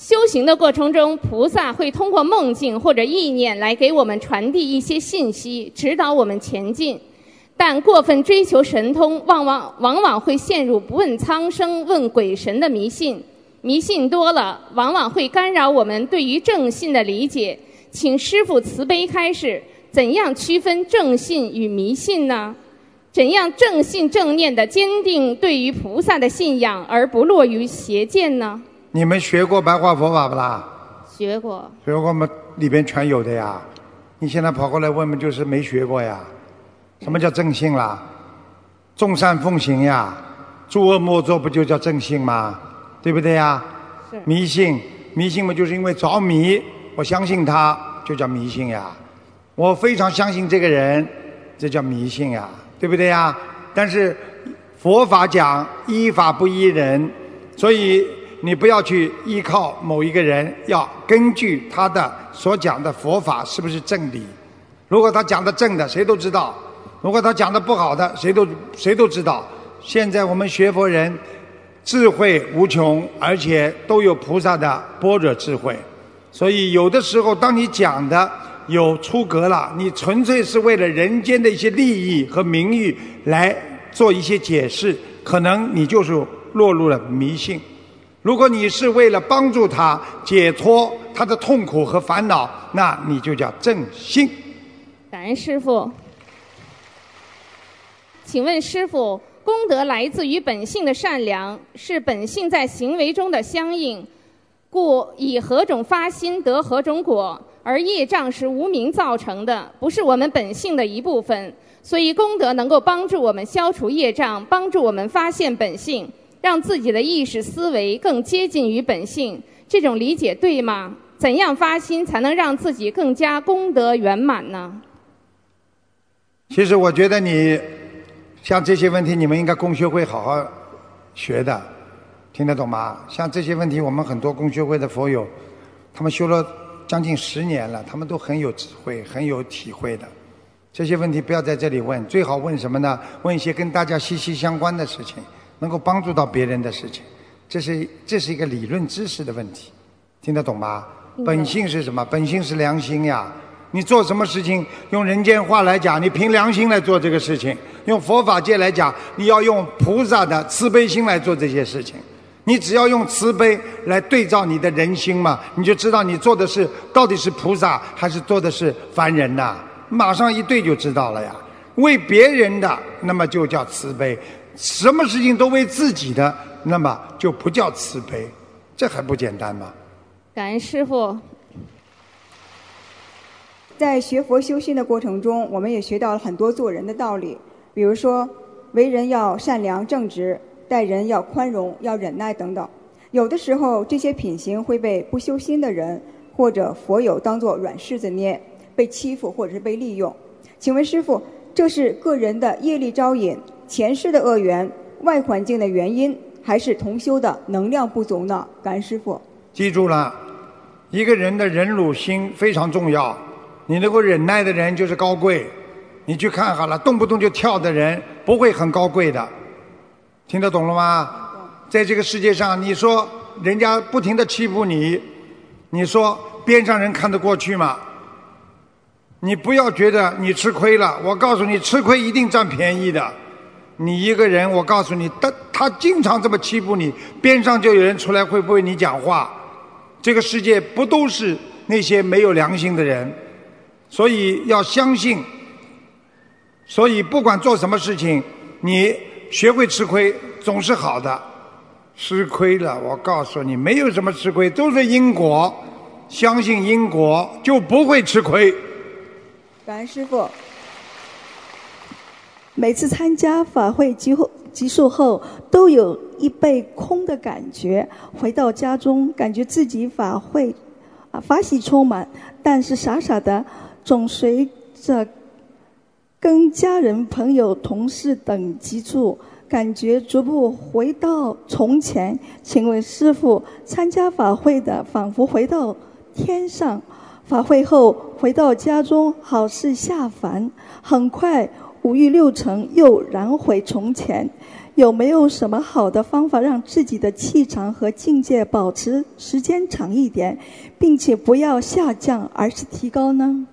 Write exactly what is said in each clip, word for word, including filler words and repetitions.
修行的过程中，菩萨会通过梦境或者意念来给我们传递一些信息，指导我们前进。但过分追求神通，往往往往会陷入不问苍生问鬼神的迷信。迷信多了，往往会干扰我们对于正信的理解。请师父慈悲开示，怎样区分正信与迷信呢？怎样正信正念的坚定对于菩萨的信仰，而不落于邪见呢？ 你们学过白话佛法不啦？ 学过。 学过吗？里边全有的呀。你现在跑过来问问，就是没学过呀。什么叫正信啦？众善奉行呀，诸恶莫作，不就叫正信吗？对不对呀？ 是。 迷信，迷信嘛，就是因为着迷，我相信他，就叫迷信呀。我非常相信这个人，这叫迷信呀，对不对呀？但是佛法讲依法不依人，所以你不要去依靠某一个人，要根据他的所讲的佛法是不是正理。如果他讲的正的，谁都知道；如果他讲的不好的，谁都谁都知道。现在我们学佛人智慧无穷，而且都有菩萨的般若智慧，所以有的时候当你讲的有出格了，你纯粹是为了人间的一些利益和名誉来做一些解释，可能你就是落入了迷信。如果你是为了帮助他解脱他的痛苦和烦恼，那你就叫正信。 感恩师父。请问师父，功德来自于本性的善良，是本性在行为中的相应，故以何种发心得何种果，而业障是无明造成的，不是我们本性的一部分。所以功德能够帮助我们消除业障，帮助我们发现本性，让自己的意识思维更接近于本性。这种理解对吗？怎样发心才能让自己更加功德圆满呢？ 其实我觉得你像这些问题，你们应该共学会好好学的，听得懂吗？像这些问题，我们很多共学会的佛友，他们修了将近十年了，他们都很有智慧，很有体会的。这些问题不要在这里问，最好问什么呢？问一些跟大家息息相关的事情，能够帮助到别人的事情。这是这是一个理论知识的问题，听得懂吗？本性是什么？本性是良心呀。你做什么事情，用人间话来讲，你凭良心来做这个事情；用佛法界来讲，你要用菩萨的慈悲心来做这些事情。你只要用慈悲来对照你的人心嘛，你就知道你做的是到底是菩萨还是做的是凡人呐，马上一对就知道了呀。为别人的，那么就叫慈悲；什么事情都为自己的，那么就不叫慈悲。这还不简单吗？ 感恩师父。 在学佛修心的过程中，我们也学到了很多做人的道理，比如说为人要善良正直，待人要宽容要忍耐等等。有的时候这些品行会被不修心的人或者佛友当作软柿子捏，被欺负或者是被利用。请问师父，这是个人的业力招引、前世的恶缘、外环境的原因，还是同修的能量不足呢？感恩师父。 记住了，一个人的忍辱心非常重要。你能够忍耐的人就是高贵，你去看好了，动不动就跳的人不会很高贵的，听得懂了吗？在这个世界上，你说人家不停地欺负你，你说边上人看得过去吗？你不要觉得你吃亏了，我告诉你，吃亏一定占便宜的。你一个人，我告诉你，他他经常这么欺负你，边上就有人出来会不会你讲话？这个世界不都是那些没有良心的人？所以要相信，所以不管做什么事情，你学会吃亏总是好的。吃亏了，我告诉你，没有什么吃亏，都是因果。相信因果就不会吃亏。 感恩师父。 每次参加法会结后结束后，都有一被空的感觉。回到家中，感觉自己法会啊法喜充满，但是傻傻的。总随着跟家人、朋友、同事等接触，感觉逐步回到从前。请问师父，参加法会的仿佛回到天上，法会后回到家中，好似下凡，很快五欲六尘又燃回从前。 有没有什么好的方法让自己的气场和境界保持时间长一点，并且不要下降而是提高呢？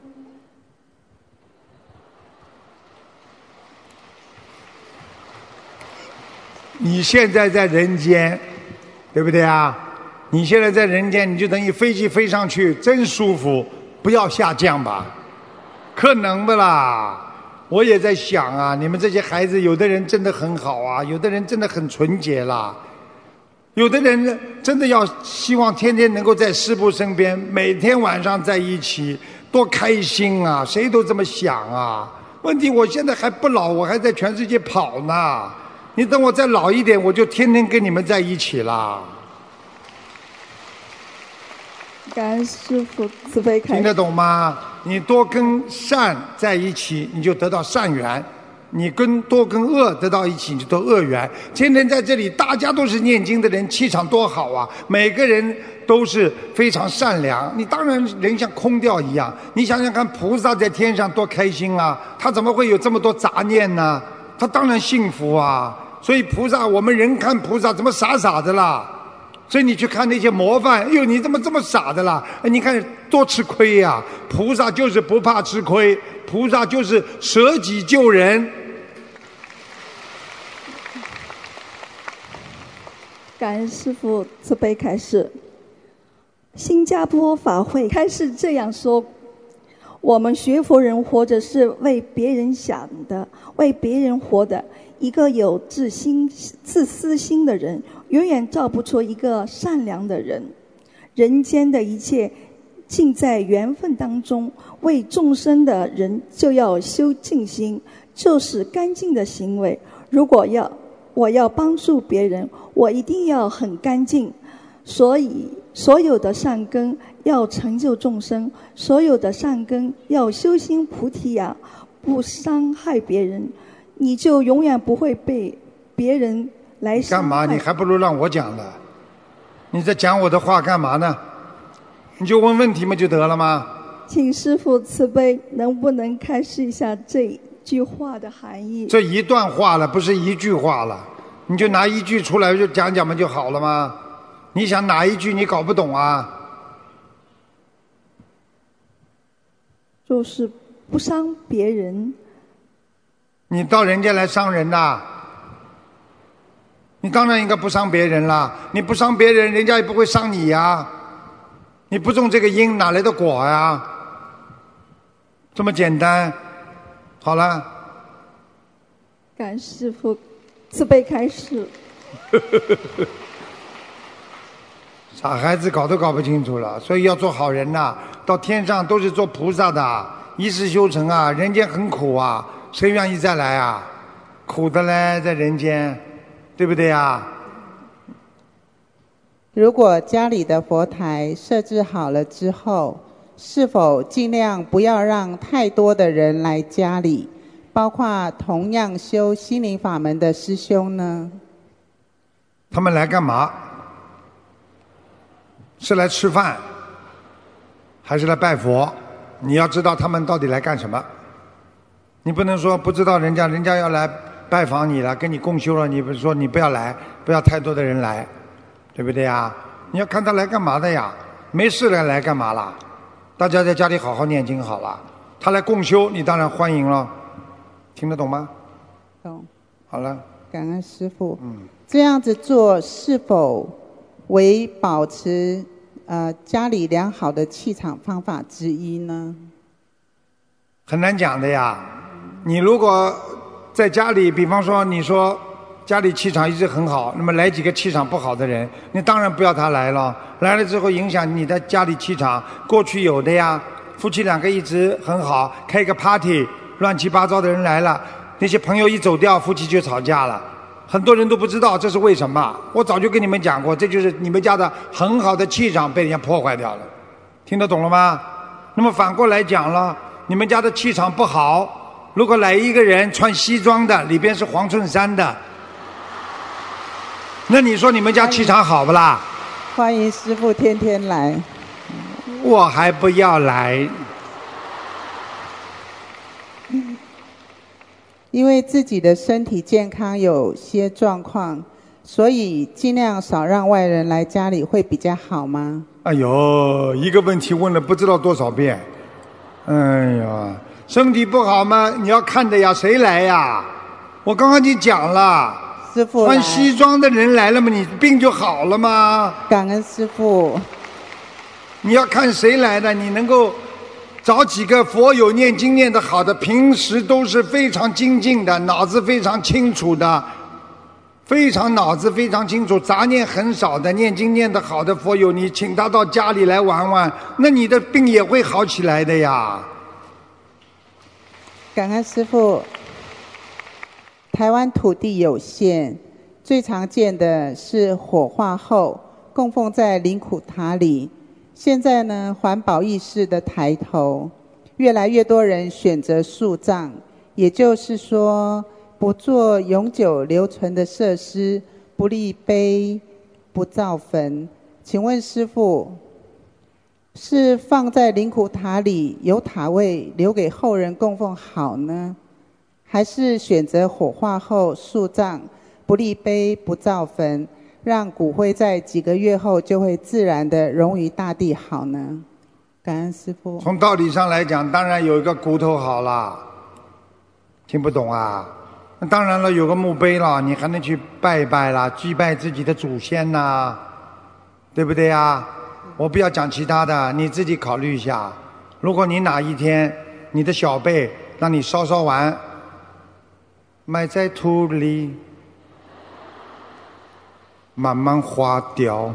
你现在在人间，对不对啊？你现在在人间，你就等于飞机飞上去，真舒服，不要下降吧？可能不啦？我也在想啊，你们这些孩子，有的人真的很好啊，有的人真的很纯洁啦，有的人真的要希望天天能够在师父身边，每天晚上在一起，多开心啊！谁都这么想啊。问题我现在还不老，我还在全世界跑呢。你等我再老一点，我就天天跟你们在一起啦。 感恩师父慈悲开示。 听得懂吗？你多跟善在一起，你就得到善缘；你跟多跟恶得到一起，你就得恶缘。天天在这里，大家都是念经的人，气场多好啊！每个人都是非常善良，你当然人像空调一样。你想想看，菩萨在天上多开心啊！他怎么会有这么多杂念呢？他当然幸福啊！所以菩萨，我们人看菩萨怎么傻傻的啦？所以你去看那些模范，哎呦，你怎么这么傻的啦？哎，你看多吃亏呀、啊！菩萨就是不怕吃亏，菩萨就是舍己救人。 感恩师父慈悲开示。新加坡法会开示这样说：我们学佛人活着是为别人想的，为别人活的。一个有自心、自私心的人，永远造不出一个善良的人。人间的一切尽在缘分当中，为众生的人就要修净心，就是干净的行为。如果要我要帮助别人，我一定要很干净。所以所有的善根要成就众生，所有的善根要修心菩提呀，不伤害别人，你就永远不会被别人来伤害。 干嘛？你还不如让我讲的。你在讲我的话干嘛呢？你就问问题嘛就得了吗？ 请师父慈悲，能不能开示一下这句话的含义？ 这一段话了，不是一句话了，你就拿一句出来就讲讲嘛就好了吗？你想哪一句你搞不懂啊？ 就是不伤别人。 你到人家来伤人呐？你当然应该不伤别人啦。你不伤别人，人家也不会伤你呀。你不种这个因，哪来的果呀？这么简单。好了。 感恩师父慈悲开示。 傻孩子搞都搞不清楚了，所以要做好人呐、啊。到天上都是做菩萨的，一世修成啊。人间很苦啊，谁愿意再来啊？苦的嘞，在人间，对不对啊？ 如果家里的佛台设置好了之后，是否尽量不要让太多的人来家里，包括同样修心灵法门的师兄呢？ 他们来干嘛？是来吃饭，还是来拜佛？你要知道他们到底来干什么。你不能说不知道人家，人家要来拜访你了，跟你共修了，你不是说你不要来，不要太多的人来，对不对呀？你要看他来干嘛的呀？没事了来干嘛啦？大家在家里好好念经好了。他来共修，你当然欢迎了。听得懂吗？ 懂。 好了。 感恩师父。 嗯。 这样子做是否为保持呃家里良好的气场方法之一呢？ 很难讲的呀。你如果在家里，比方说你说家里气场一直很好，那么来几个气场不好的人，你当然不要他来了。来了之后影响你的家里气场。过去有的呀，夫妻两个一直很好，开个 party， 乱七八糟的人来了，那些朋友一走掉，夫妻就吵架了。很多人都不知道这是为什么，我早就跟你们讲过，这就是你们家的很好的气场被人家破坏掉了。听得懂了吗？那么反过来讲了，你们家的气场不好，如果来一个人穿西装的，里边是黄衬衫的，那你说你们家气场好不啦？ 欢迎师父天天来。 我还不要来。 因为自己的身体健康有些状况，所以尽量少让外人来家里会比较好吗？ 哎呦，一个问题问了不知道多少遍。哎呀，身体不好吗？你要看的呀，谁来呀？我刚刚已经讲了， 师父穿西装的人来了吗？你病就好了吗？ 感恩师父。 你要看谁来的，你能够找几个佛友念经念得好的，平时都是非常精进的，脑子非常清楚的，非常脑子非常清楚，杂念很少的，念经念得好的佛友，你请他到家里来玩玩，那你的病也会好起来的呀。 感恩师父。台湾土地有限，最常见的是火化后供奉在灵骨塔里。现在呢，环保意识的抬头，越来越多人选择树葬，也就是说不做永久留存的设施，不立碑，不造坟。请问师父，是放在灵骨塔里有塔位留给后人供奉好呢，还是选择火化后树葬，不立碑，不造坟，让骨灰在几个月后就会自然的融于大地好呢？感恩师父。 从道理上来讲，当然有一个骨头好了，听不懂啊？那当然了，有个墓碑了，你还能去拜一拜啦，祭拜自己的祖先呐，对不对呀？我不要讲其他的，你自己考虑一下。如果你哪一天你的小辈让你烧烧完，埋在土里，慢慢化掉，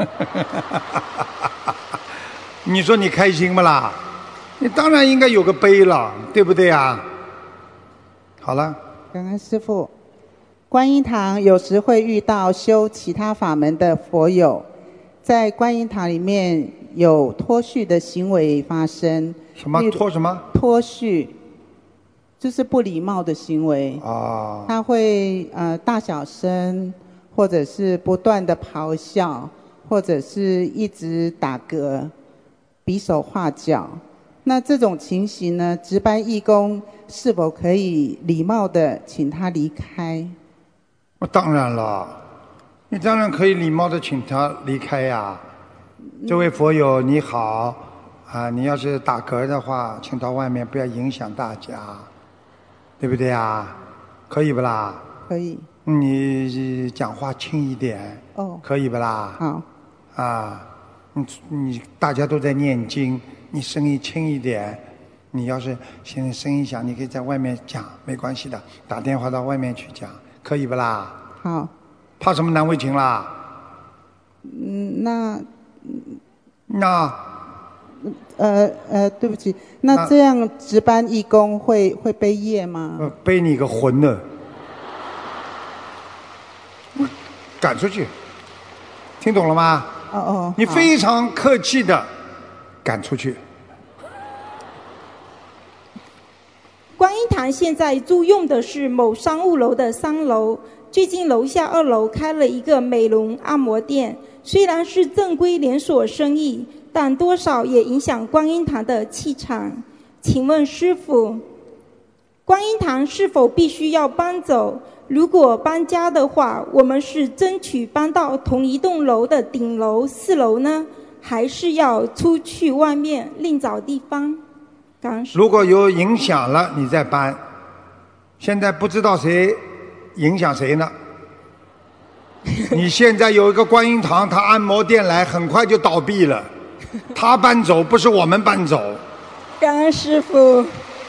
你说你开心不啦？你当然应该有个碑了，对不对啊？好了， 感恩师父。观音堂有时会遇到修其他法门的佛友，在观音堂里面有脱序的行为发生。 什么脱什么？ 脱序，就是不礼貌的行为。 啊， 他会呃大小声，或者是不断的咆哮，或者是一直打嗝、比手画脚。那这种情形呢，值班义工是否可以礼貌的请他离开？ 当然了，你当然可以礼貌的请他离开呀。这位佛友你好，啊，你要是打嗝的话，请到外面，不要影响大家，对不对呀？可以不啦？ 可以。 你讲话轻一点， 哦， 可以不啦？ 好。 啊，你你大家都在念经，你声音轻一点。你要是现在声音响，你可以在外面讲，没关系的，打电话到外面去讲，可以不啦？ 好。 怕什么难为情啦？ 嗯，那那呃呃，对不起，那这样值班义工会会背业吗？ 呃，背你个魂呢！赶出去，听懂了吗？ 哦哦。 你非常客气的赶出去。 观音堂现在租用的是某商务楼的三楼，最近楼下二楼开了一个美容按摩店，虽然是正规连锁生意，但多少也影响观音堂的气场。请问师父，观音堂是否必须要搬走？如果搬家的话，我们是争取搬到同一栋楼的顶楼四楼呢，还是要出去外面另找地方？ 如果有影响了，你再搬。现在不知道谁影响谁呢？你现在有一个观音堂，他按摩店来，很快就倒闭了。他搬走，不是我们搬走。 感恩师父。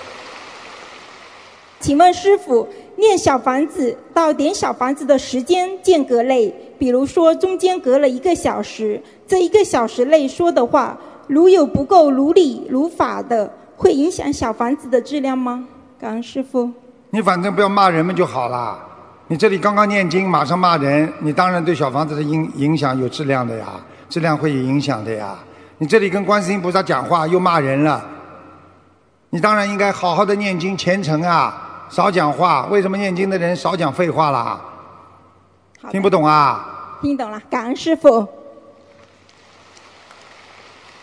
请问师父，念小房子到点小房子的时间间隔内，比如说中间隔了一个小时，这一个小时内说的话，如有不够如理如法的，会影响小房子的质量吗？感恩师父。 你反正不要骂人们就好了。你这里刚刚念经，马上骂人，你当然对小房子的影影响有质量的呀，质量会有影响的呀。你这里跟观世音菩萨讲话又骂人了，你当然应该好好的念经虔诚啊，少讲话。为什么念经的人少讲废话啦？听不懂啊？ 听懂了，感恩师父。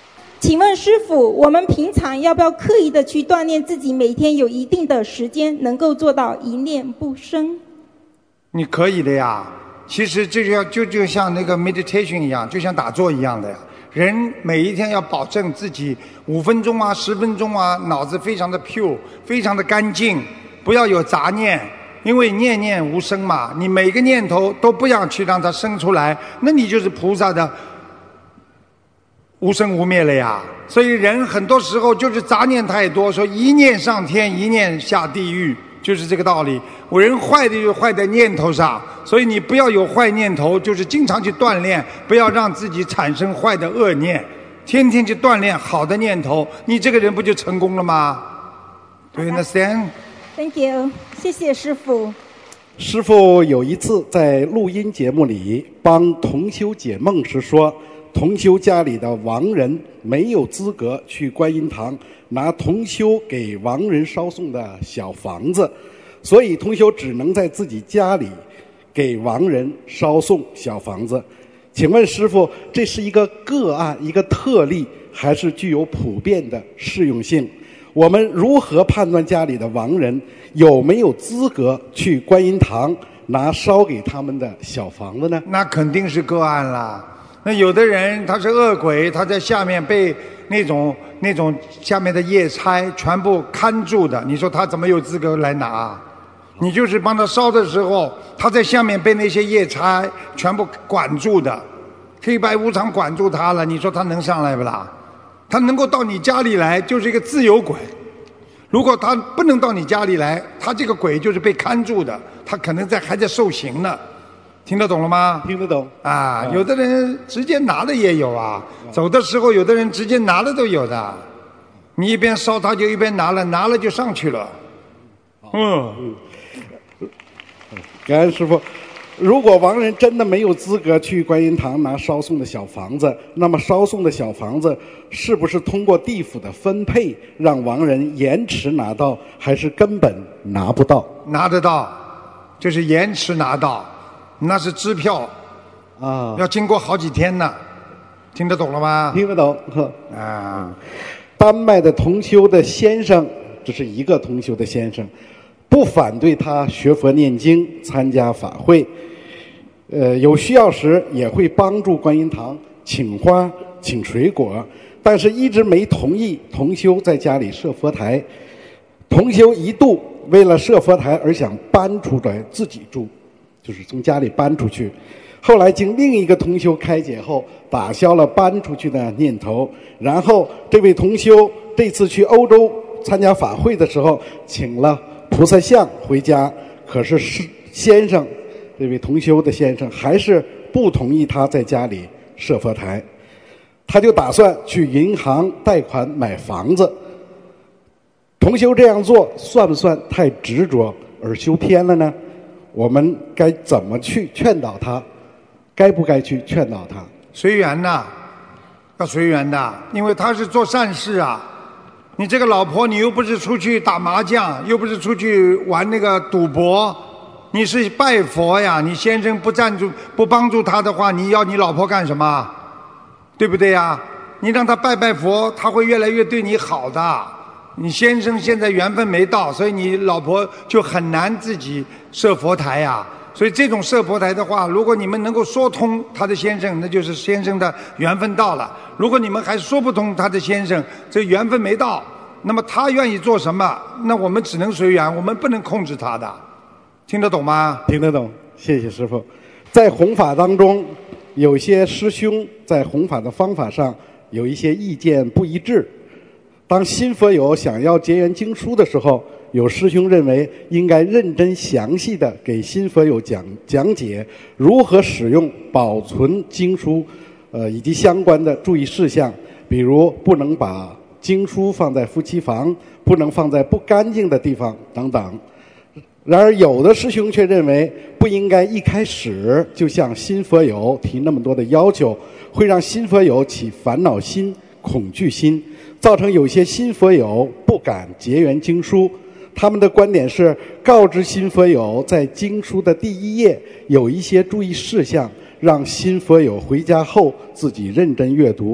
请问师父，我们平常要不要刻意的去锻炼自己，每天有一定的时间能够做到一念不生？ 你可以的呀。其实这就就就像那个 meditation 一样，就像打坐一样的呀。人每一天要保证自己五分钟啊、十分钟啊，脑子非常的 pure， 非常的干净，不要有杂念。因为念念无生嘛，你每个念头都不要去让它生出来，那你就是菩萨的无生无灭了呀。所以人很多时候就是杂念太多，说一念上天，一念下地狱，就是这个道理。我人坏的就坏在念头上，所以你不要有坏念头，就是经常去锻炼，不要让自己产生坏的恶念，天天去锻炼好的念头，你这个人不就成功了吗？ Do you understand? Thank you， 谢谢师父。 师父有一次在录音节目里帮同修解梦时说，同修家里的亡人没有资格去观音堂拿同修给亡人烧送的小房子，所以同修只能在自己家里给亡人烧送小房子。请问师父，这是一个个案，一个特例，还是具有普遍的适用性？我们如何判断家里的亡人有没有资格去观音堂拿烧给他们的小房子呢？ 那肯定是个案啦。那有的人他是恶鬼，他在下面被那种那种下面的夜差全部看住的，你说他怎么有资格来拿？你就是帮他烧的时候，他在下面被那些夜差全部管住的，黑白无常管住他了，你说他能上来不啦？他能够到你家里来，就是一个自由鬼。如果他不能到你家里来，他这个鬼就是被看住的，他可能在还在受刑呢。听得懂了吗？ 听得懂啊。有的人直接拿的也有啊，走的时候有的人直接拿了都有的。你一边烧他就一边拿了，拿了就上去了。嗯嗯，感恩师父。如果亡人真的没有资格去观音堂拿烧送的小房子，那么烧送的小房子是不是通过地府的分配让亡人延迟拿到，还是根本拿不到？ 拿得到，就是延迟拿到，那是支票啊， 要经过好几天呢。听得懂了吗？ 听得懂。 啊， 丹麦的同修的先生，这是一个同修的先生，不反对他学佛念经、参加法会，呃，有需要时也会帮助观音堂请花、请水果，但是一直没同意同修在家里设佛台。同修一度为了设佛台而想搬出来自己住，就是从家里搬出去。后来经另一个同修开解后，打消了搬出去的念头。然后这位同修这次去欧洲参加法会的时候，请了菩萨像回家，可是是先生，这位同修的先生还是不同意他在家里设佛台，他就打算去银行贷款买房子。同修这样做算不算太执着而修偏了呢？我们该怎么去劝导他？该不该去劝导他？ 随缘呐，要随缘的，因为他是做善事啊。你这个老婆，你又不是出去打麻将，又不是出去玩那个赌博，你是拜佛呀。你先生不赞助、不帮助他的话，你要你老婆干什么？对不对呀？你让他拜拜佛，他会越来越对你好的。你先生现在缘分没到，所以你老婆就很难自己设佛台呀。所以这种设佛台的话，如果你们能够说通他的先生，那就是先生的缘分到了。如果你们还说不通他的先生，这缘分没到，那么他愿意做什么，那我们只能随缘，我们不能控制他的。听得懂吗？ 听得懂，谢谢师父。在弘法当中，有些师兄在弘法的方法上有一些意见不一致。当新佛友想要结缘经书的时候，有师兄认为应该认真详细的给新佛友讲讲解如何使用保存经书，呃以及相关的注意事项，比如不能把经书放在夫妻房，不能放在不干净的地方等等。然而有的师兄却认为不应该一开始就向新佛友提那么多的要求，会让新佛友起烦恼心、恐惧心，造成有些新佛友不敢结缘经书。他们的观点是告知新佛友在经书的第一页有一些注意事项，让新佛友回家后自己认真阅读。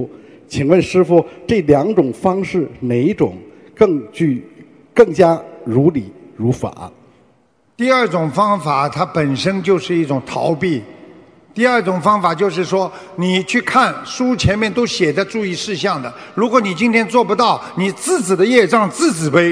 请问师父，这两种方式哪一种更具、更加如理如法？ 第二种方法它本身就是一种逃避。第二种方法就是说，你去看书前面都写着注意事项的，如果你今天做不到，你自己的业障自己背。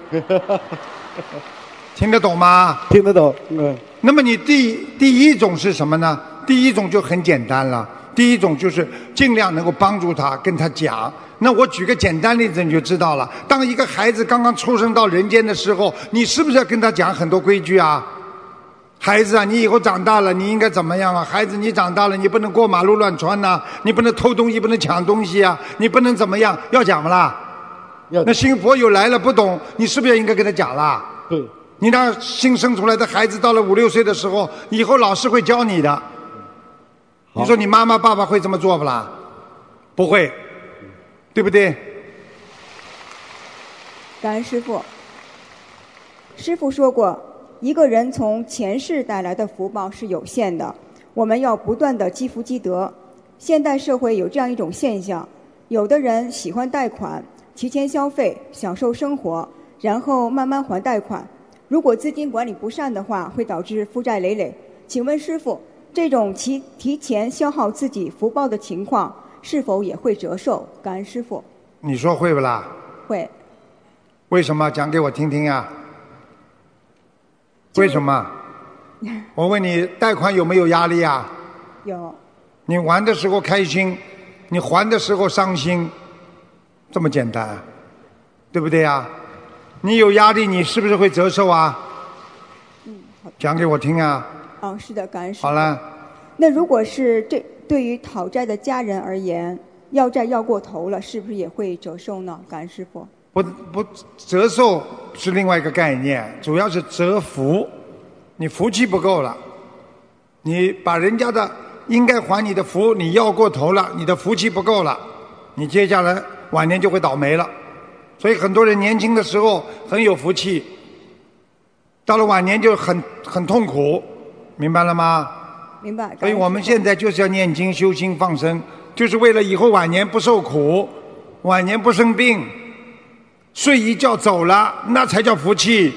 听得懂吗？ 听得懂。嗯。 那么你第第一种是什么呢？第一种就很简单了，第一种就是尽量能够帮助他，跟他讲。那我举个简单例子你就知道了。当一个孩子刚刚出生到人间的时候，你是不是要跟他讲很多规矩啊？孩子啊，你以后长大了你应该怎么样啊？孩子，你长大了你不能过马路乱穿呐、啊，你不能偷东西，不能抢东西啊，你不能怎么样？要讲不啦？ 要。 那新佛友来了不懂，你是不是应该跟他讲啦？ 对。 你让新生出来的孩子到了五六岁的时候，以后老师会教你的。你说你妈妈爸爸会这么做不啦？不会，对不对？ 感恩师父。师父说过，一个人从前世带来的福报是有限的，我们要不断的积福积德。现代社会有这样一种现象，有的人喜欢贷款，提前消费，享受生活，然后慢慢还贷款。如果资金管理不善的话，会导致负债累累。请问师父，这种提提前消耗自己福报的情况，是否也会折寿？感恩师父。 你说会不啦？ 会。 为什么？讲给我听听呀。为什么？我问你，贷款有没有压力啊？ 有。 你还的时候开心，你还的时候伤心，这么简单，对不对呀？你有压力，你是不是会折寿啊？ 嗯，好。 讲给我听啊。 哦，是的，感恩师父。 好了。 那如果是这对于讨债的家人而言，要债要过头了，是不是也会折寿呢？感恩师父。 不不，折寿是另外一个概念，主要是折福。你福气不够了，你把人家的应该还你的福你要过头了，你的福气不够了，你接下来晚年就会倒霉了。所以很多人年轻的时候很有福气，到了晚年就很很痛苦，明白了吗？ 明白。 所以我们现在就是要念经修心放生，就是为了以后晚年不受苦，晚年不生病，睡一觉走了，那才叫福气。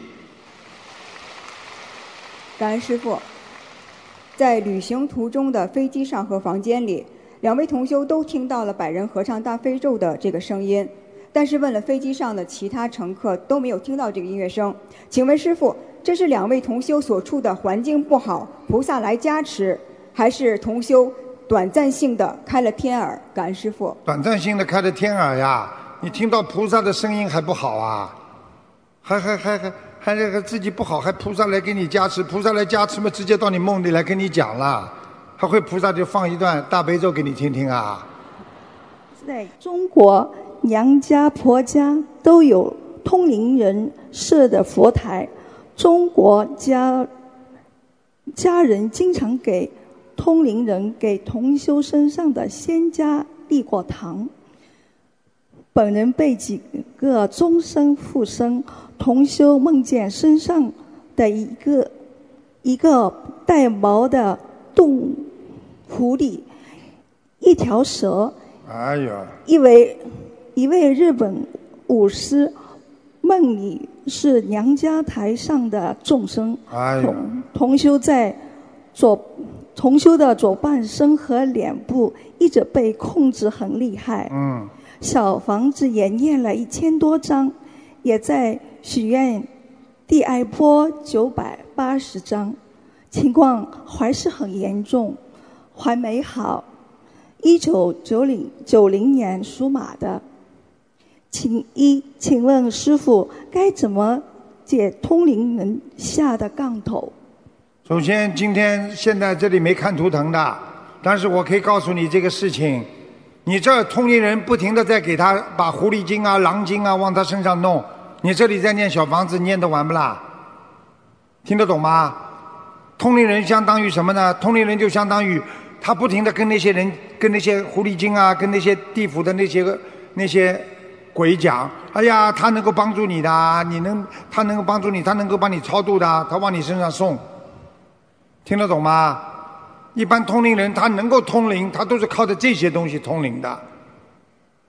感恩师父。在旅行途中的飞机上和房间里，两位同修都听到了百人合唱大悲咒的这个声音，但是问了飞机上的其他乘客都没有听到这个音乐声。请问师父，这是两位同修所处的环境不好，菩萨来加持，还是同修短暂性的开了天耳？感恩师父。 短暂性的开了天耳呀，你听到菩萨的声音还不好啊？还还还还还那个自己不好，还菩萨来给你加持，菩萨来加持嘛，直接到你梦里来跟你讲了，还会菩萨就放一段大悲咒给你听听啊？ 在中国，娘家婆家都有通灵人设的佛台，中国家家人经常给通灵人给同修身上的仙家递过糖。本人被几个终身附身，同修梦见身上的一个一个带毛的动狐狸，一条蛇。 哎呀！ 一位一位日本武师梦里是娘家台上的众生。 哎呀！ 同同修在左同修的左半身和脸部一直被控制很厉害。 嗯。 小房子也念了一千多张，也在许愿地爱波九百八十张，情况还是很严重，还没好。一九九零九零年属马的，请一，请问师父该怎么解通灵人下的杠头？ 首先，今天现在这里没看图腾的，但是我可以告诉你这个事情。你这通灵人不停地在给他把狐狸精啊、狼精啊往他身上弄，你这里在念小房子，念得完不啦？听得懂吗？通灵人相当于什么呢？通灵人就相当于他不停地跟那些人、跟那些狐狸精啊、跟那些地府的那些个那些鬼讲，哎呀，他能够帮助你的，你能，他能够帮助你，他能够帮你超度的，他往你身上送，听得懂吗？一般通灵人他能够通灵，他都是靠着这些东西通灵的，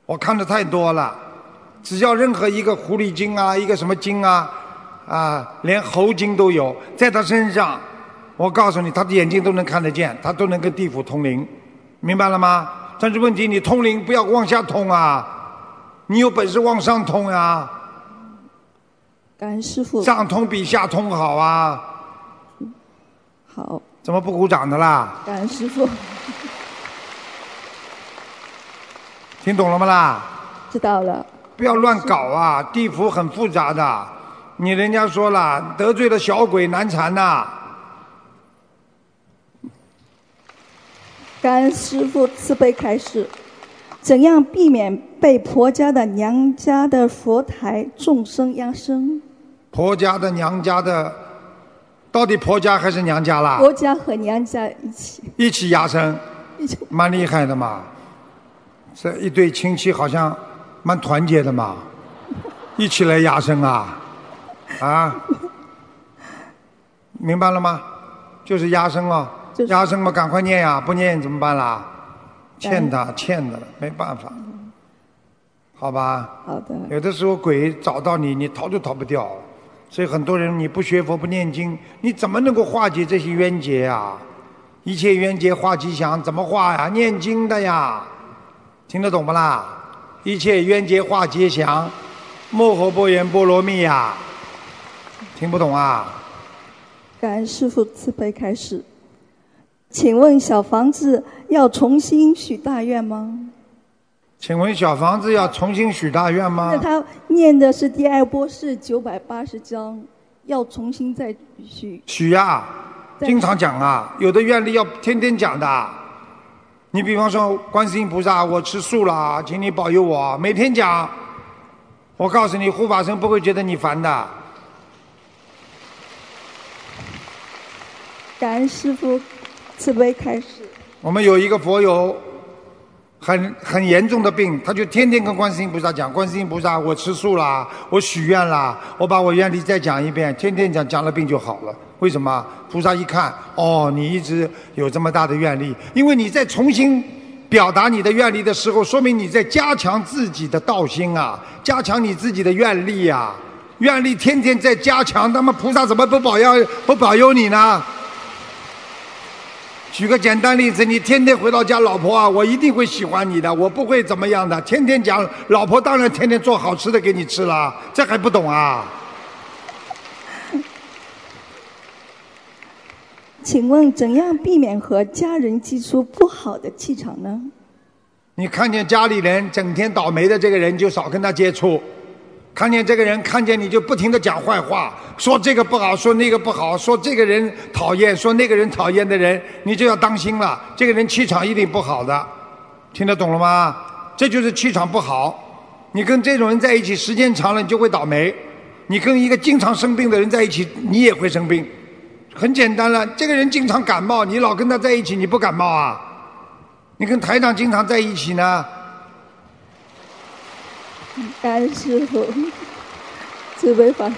我看的太多了，只要任何一个狐狸精啊，一个什么精啊，啊，连猴精都有，在他身上，我告诉你，他的眼睛都能看得见，他都能跟地府通灵，明白了吗？但是问题，你通灵不要往下通啊，你有本事往上通呀。 感恩师父。 上通比下通好啊。 好。 怎么不鼓掌的啦？ 感恩师父。 听懂了吗啦？ 知道了。 不要乱搞啊！地府很复杂的，你人家说了，得罪了小鬼难缠呐。 感恩师父慈悲开示，怎样避免被婆家的娘家的佛台众生压生？ 婆家的娘家的，到底婆家还是娘家啦？ 婆家和娘家一起。 一起压生， 一起。 蛮厉害的嘛。这一对亲戚好像蛮团结的嘛，一起来压生啊，啊，明白了吗？就是压生哦，就是、压生嘛，赶快念呀，不念怎么办啦？欠他欠的了，没办法，好吧？ 好的。 有的时候鬼找到你，你逃都逃不掉，所以很多人你不学佛不念经，你怎么能够化解这些冤结啊？一切冤结化吉祥，怎么化呀？念经的呀。听得懂不啦？一切冤结化吉祥，摩诃般若波罗蜜呀！听不懂啊？ 感恩师父慈悲开示。请问小房子要重新许大愿吗？ 请问小房子要重新许大愿吗？ 那他念的是第二波是九百八十章，要重新再许。 许呀，经常讲啊，有的愿力要天天讲的。你比方说，观世音菩萨，我吃素了，请你保佑我，每天讲。我告诉你，护法神不会觉得你烦的。 感恩师父慈悲开示。 我们有一个佛友，很很严重的病，他就天天跟观世音菩萨讲：观世音菩萨，我吃素了，我许愿了，我把我愿力再讲一遍，天天讲，讲了病就好了。为什么？菩萨一看，哦，你一直有这么大的愿力，因为你在重新表达你的愿力的时候，说明你在加强自己的道心啊，加强你自己的愿力啊，愿力天天在加强，那么菩萨怎么不保佑不保佑你呢？举个简单例子，你天天回到家，老婆啊，我一定会喜欢你的，我不会怎么样的，天天讲，老婆当然天天做好吃的给你吃了，这还不懂啊？ 请问怎样避免和家人激出不好的气场呢？ 你看见家里人整天倒霉的这个人，就少跟他接触；看见这个人，看见你就不停地讲坏话，说这个不好，说那个不好，说这个人讨厌，说那个人讨厌的人，你就要当心了。这个人气场一定不好的，听得懂了吗？这就是气场不好。你跟这种人在一起时间长了，你就会倒霉。你跟一个经常生病的人在一起，你也会生病。很简单了，这个人经常感冒，你老跟他在一起，你不感冒啊？你跟台长经常在一起呢？ 感恩师父慈悲法。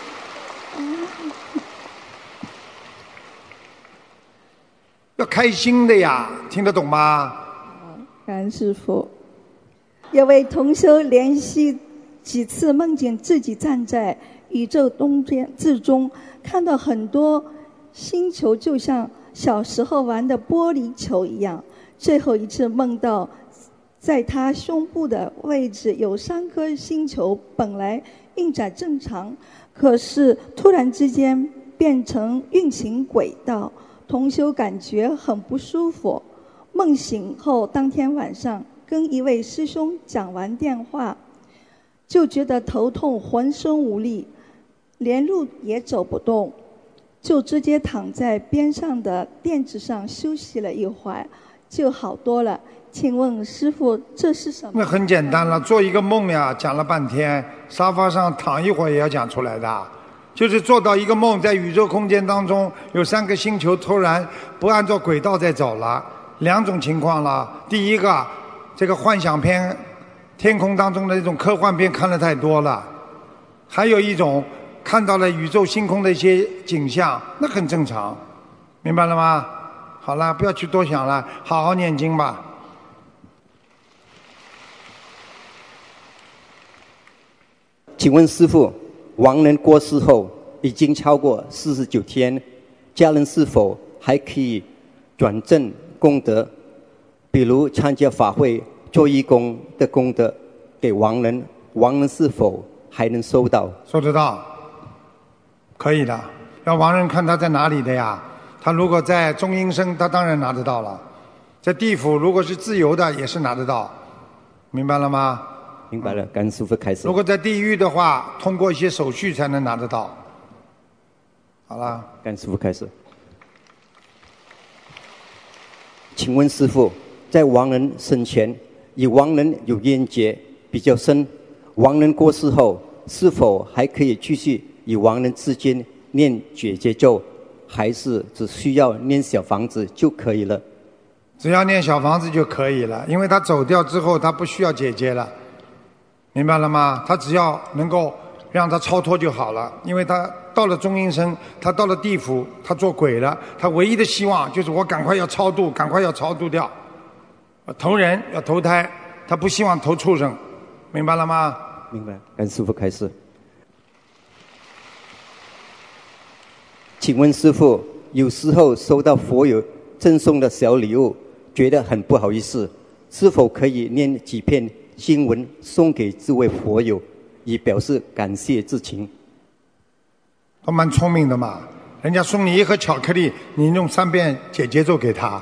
要开心的呀，听得懂吗？ 感恩师父。有位同修连续几次梦见自己站在宇宙中间之中，看到很多星球就像小时候玩的玻璃球一样。最后一次梦到在他胸部的位置有三颗星球，本来运转正常，可是突然之间变成运行轨道，同修感觉很不舒服。梦醒后当天晚上跟一位师兄讲完电话，就觉得头痛，浑身无力，连路也走不动，就直接躺在边上的垫子上休息了一会儿，就好多了。请问师父，这是什么？ 那很简单了，做一个梦呀，讲了半天，沙发上躺一会儿也要讲出来的。就是做到一个梦，在宇宙空间当中有三个星球突然不按照轨道在走了，两种情况了。第一个，这个幻想片，天空当中的那种科幻片看得太多了；还有一种，看到了宇宙星空的一些景象，那很正常，明白了吗？好了，不要去多想了，好好念经吧。 请问师父，亡人过世后已经超过四十九天，家人是否还可以转赠功德，比如参加法会做义工的功德给亡人，亡人是否还能收到？ 收得到，可以的。要亡人看他在哪里的呀？他如果在中阴身，他当然拿得到了；在地府，如果是自由的，也是拿得到。明白了吗？ 明白了，感恩师父开始。 如果在地狱的话，通过一些手续才能拿得到。好了， 感恩师父开始。请问师父，在亡人生前与亡人有冤结比较深，亡人过世后是否还可以继续与亡人之间念解结咒，还是只需要念小房子就可以了？ 只要念小房子就可以了，因为他走掉之后，他不需要解结了，明白了吗？他只要能够让他超脱就好了，因为他到了中阴身，他到了地府，他做鬼了，他唯一的希望就是我赶快要超度，赶快要超度掉，投人要投胎，他不希望投畜生，明白了吗？ 明白，感恩师父开始。请问师父，有时候收到佛友赠送的小礼物，觉得很不好意思，是否可以念几篇经文送给这位佛友，以表示感谢之情？ 都蛮聪明的嘛，人家送你一盒巧克力，你弄三遍解结咒给他。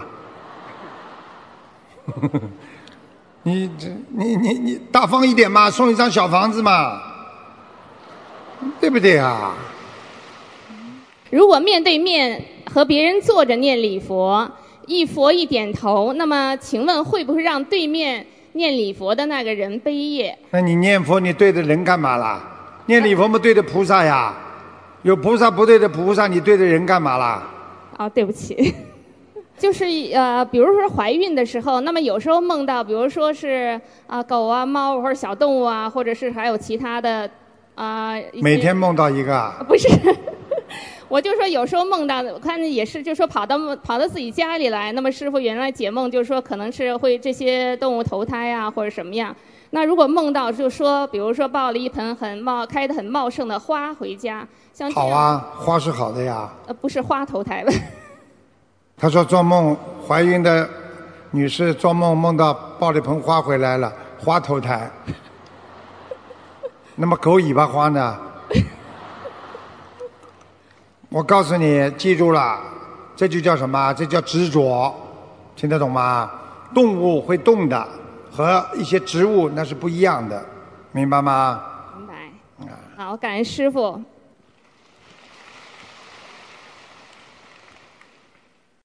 你这你你你大方一点嘛，送一张小房子嘛，对不对啊？ 如果面对面和别人坐着念礼佛，一佛一点头，那么请问会不会让对面念礼佛的那个人悲业？ 那你念佛你对着人干嘛啦？念礼佛不对着菩萨呀？有菩萨不对着菩萨，你对着人干嘛啦？ 哦，对不起。就是呃，比如说怀孕的时候，那么有时候梦到，比如说是啊、呃、狗啊、猫或者小动物啊，或者是还有其他的啊。呃、 每天梦到一个啊？ 不是，我就说有时候梦到，我看也是，就说跑到跑到自己家里来。那么师父原来解梦就是说，可能是会这些动物投胎啊，或者什么样。那如果梦到就说，比如说抱了一盆很茂开得很茂盛的花回家，像这样好啊，花是好的呀。 呃，不是花投胎吧？ 他说做梦怀孕的女士做梦梦到抱了一盆花回来了，花投胎。那么狗尾巴花呢？我告诉你，记住了，这就叫什么？这叫执着，听得懂吗？动物会动的和一些植物那是不一样的，明白吗？ 明白。好，感恩师父。